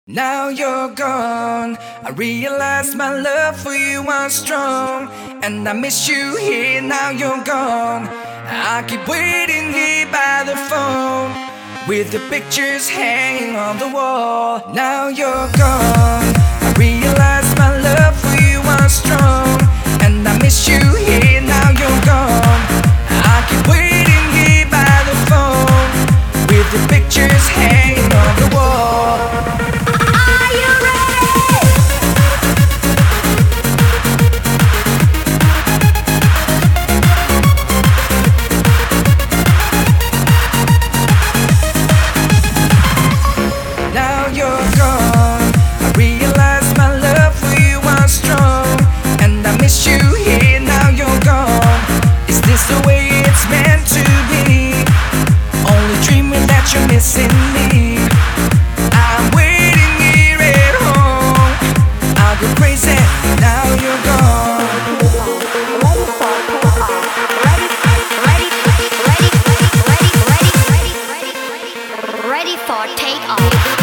Now you're gone, I realize my love for you was strong, and I miss you here, now you're gone. I keep waiting here by the phone, with the pictures hanging on the wall. Now you're gone, I realize my love for you was strong, and I miss you here, now you're gone. I keep waiting here by the phone, with the pictures hanging on the wall. You're missing me. I'm waiting here at home. I'll go crazy, now you're gone. Ready for takeoff.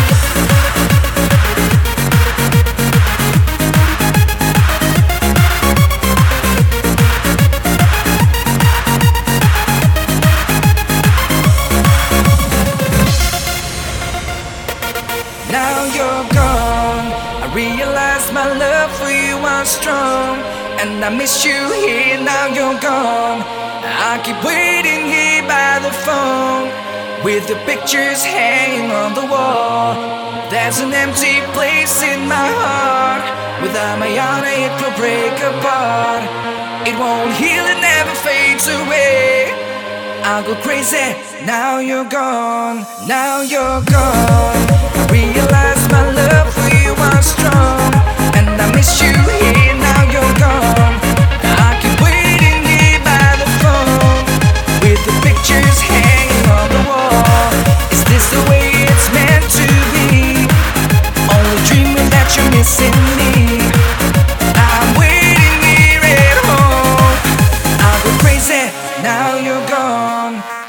Now you're gone, I realize my love for you was strong, and I miss you here, now you're gone. I keep waiting here by the phone, with the pictures hanging on the wall. There's an empty place in my heart, without my honor it will break apart. It won't heal, it never fades away. I'll go crazy, now you're gone, now you're gone. I realize my love for you was strong, and I miss you here, now you're gone. I keep waiting here by the phone, with the pictures hanging on the wall. Is this the way it's meant to be? Only dreaming that you're missing me. I'm waiting here at home. I'll go crazy, now you're gone.